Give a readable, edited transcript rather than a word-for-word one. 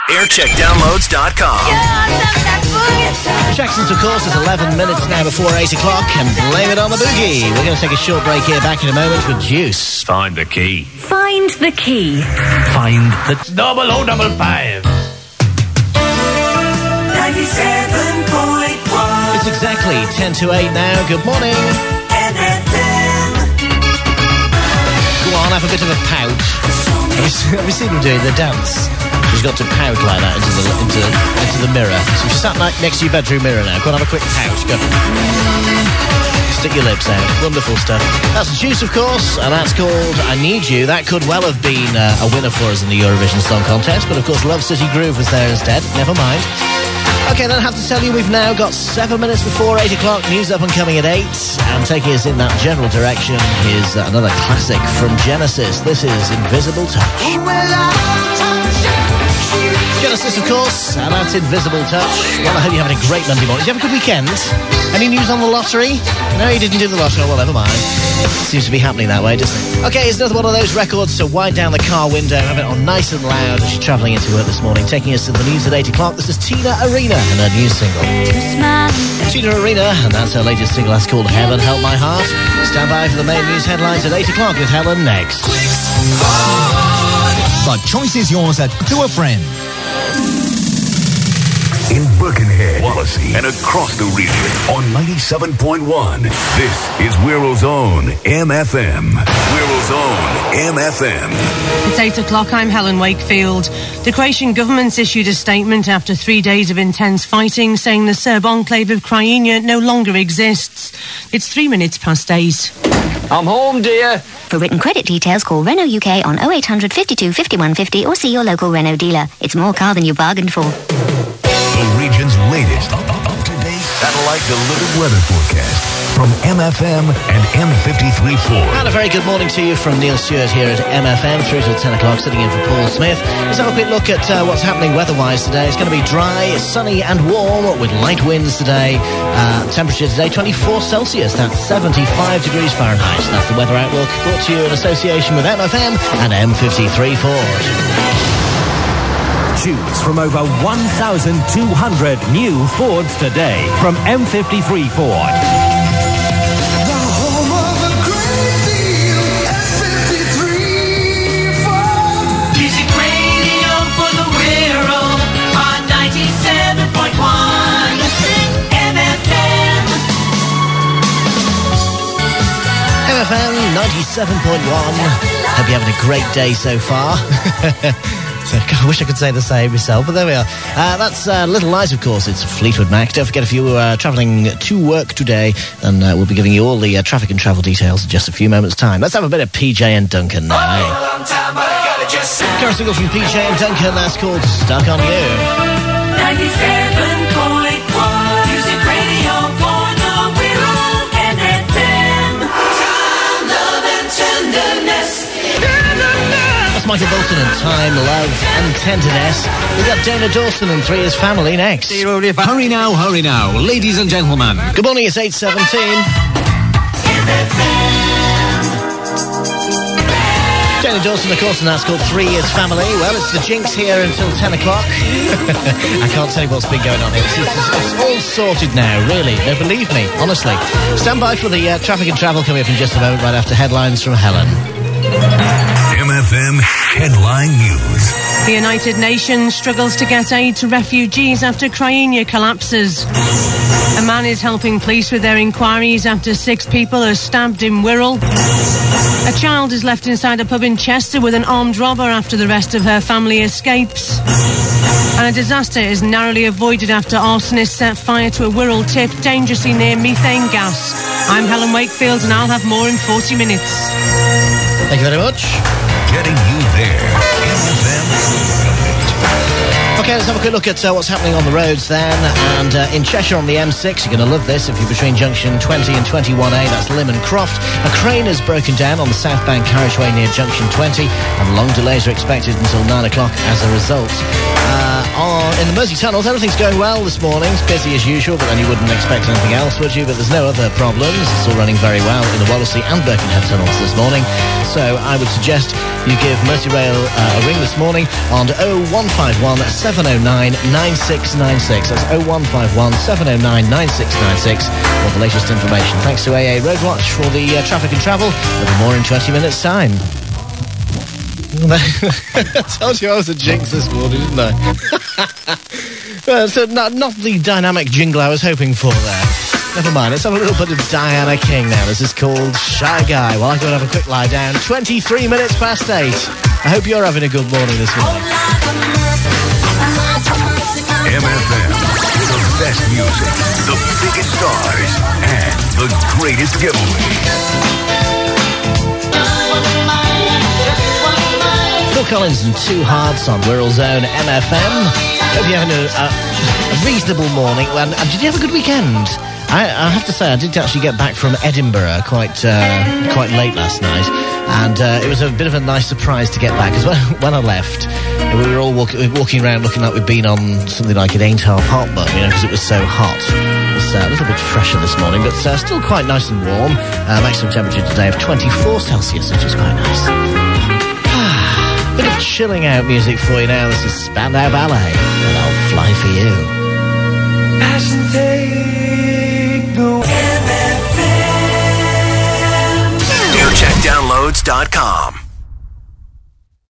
Aircheckdownloads.com. Jackson's, of course, is 11 minutes now before 8 o'clock, and blame it on the boogie. We're going to take a short break here, back in a moment with Juice. Find the key. Find the key. Find the... 0055. 97.1. It's exactly 10 to 8 now. Good morning. MFM. Go on, have a bit of a pout. Have you seen them doing the dance? She's got to pout like that into the mirror. So she's sat next to your bedroom mirror now. Go on, have a quick pout. Go. Stick your lips out. Wonderful stuff. That's the Juice, of course, and that's called I Need You. That could well have been a winner for us in the Eurovision Song Contest, but of course Love City Groove was there instead. Never mind. Okay, then I have to tell you we've now got 7 minutes before 8 o'clock. News up and coming at 8. And taking us in that general direction is another classic from Genesis. This is Invisible Touch. Genesis, of course, and that's Invisible Touch. Well, I hope you're having a great Monday morning. Did you have a good weekend? Any news on the lottery? No, you didn't do the lottery. Well, never mind. Seems to be happening that way, doesn't it? Okay, it's another one of those records to wind down the car window, have it on nice and loud as she's travelling into work this morning. Taking us to the news at 8 o'clock, this is Tina Arena and her new single. Tina Arena, and that's her latest single. That's called Heaven Help My Heart. Stand by for the main news headlines at 8 o'clock with Helen next. The choice is yours at To a Friend. In Birkenhead, Wallasey, and across the region on 97.1. This is Wirral's Own MFM. Wirral's Own MFM. It's 8 o'clock. I'm Helen Wakefield. The Croatian government's issued a statement after 3 days of intense fighting, saying the Serb enclave of Krajina no longer exists. It's 3 minutes past 8. I'm home, dear. For written credit details, call Renault UK on 0800 52 5150 or see your local Renault dealer. It's more car than you bargained for. The region's latest up-to-date satellite delivered weather forecast from MFM and M53.4. And a very good morning to you from Neil Stewart here at MFM through till 10 o'clock, sitting in for Paul Smith. Let's have a quick look at what's happening weather-wise today. It's going to be dry, sunny and warm with light winds today. Temperature today 24 Celsius. That's 75 degrees Fahrenheit. That's the weather outlook brought to you in association with MFM and M53 Ford. Choose from over 1,200 new Fords today from M53 Ford. The home of a great deal, M53 Ford. Music radio for the Wirral on 97.1 MFM. MFM 97.1. Hope you're having a great day so far. I wish I could say the same myself, but there we are. That's Little Lies, of course. It's Fleetwood Mac. Don't forget, if you are travelling to work today, then we'll be giving you all the traffic and travel details in just a few moments' time. Let's have a bit of PJ and Duncan now. Current single from PJ and Duncan, that's called Stuck on You. 97.1 Music radio for the Wirral MFM. Time, love and tenderness. That's Michael Bolton and Time, Love and Tenderness. We've got Dana Dawson and Three Is Family next. Hurry now, ladies and gentlemen. Good morning, it's 8:17. Dana Dawson, of course, and that's called 3 Years Family. Well, it's the Jinx here until 10 o'clock. I can't tell you what's been going on here. It's all sorted now, really. No, believe me, honestly. Stand by for the traffic and travel coming up in just a moment, right after headlines from Helen. MFM Headline News. The United Nations struggles to get aid to refugees after Krajina collapses. A man is helping police with their inquiries after 6 people are stabbed in Wirral. A child is left inside a pub in Chester with an armed robber after the rest of her family escapes. And a disaster is narrowly avoided after arsonists set fire to a Wirral tip dangerously near methane gas. I'm Helen Wakefield and I'll have more in 40 minutes. Thank you very much. Getting you there. MFM. Okay, let's have a quick look at what's happening on the roads then. And in Cheshire on the M6, you're going to love this if you're between junction 20 and 21A, that's Lyman Croft. A crane has broken down on the southbound carriageway near junction 20, and long delays are expected until 9 o'clock as a result. in the Mersey tunnels, everything's going well this morning. It's busy as usual, but then you wouldn't expect anything else, would you? But there's no other problems. It's all running very well in the Wallasey and Birkenhead tunnels this morning. So I would suggest you give Merseyrail a ring this morning on 0151 709 9696. That's 0151 709 9696 for the latest information. Thanks to AA Roadwatch for the traffic and travel. There'll be more in 20 minutes' time. I told you I was a jinx this morning, didn't I? Well, so not the dynamic jingle I was hoping for there. Never mind, let's have a little bit of Diana King now. This is called Shy Guy. Well, I go and have a quick lie down. 23 minutes past 8. I hope you're having a good morning this morning. MFM, the best music, the biggest stars, and the greatest giveaways. Phil Collins and Two Hearts on Wirral Zone MFM. Hope you're having a reasonable morning. And did you have a good weekend? I have to say, I did actually get back from Edinburgh quite late last night, and it was a bit of a nice surprise to get back, because when I left, we were all walking around looking like we'd been on something like It Ain't Half Hot, but, because it was so hot. It was a little bit fresher this morning, but still quite nice and warm. Maximum temperature today of 24 Celsius, which is quite nice. Bit of chilling out music for you now. This is Spandau Ballet, and I'll Fly For You. Passion take the MFM. NewCheckDownloads.com.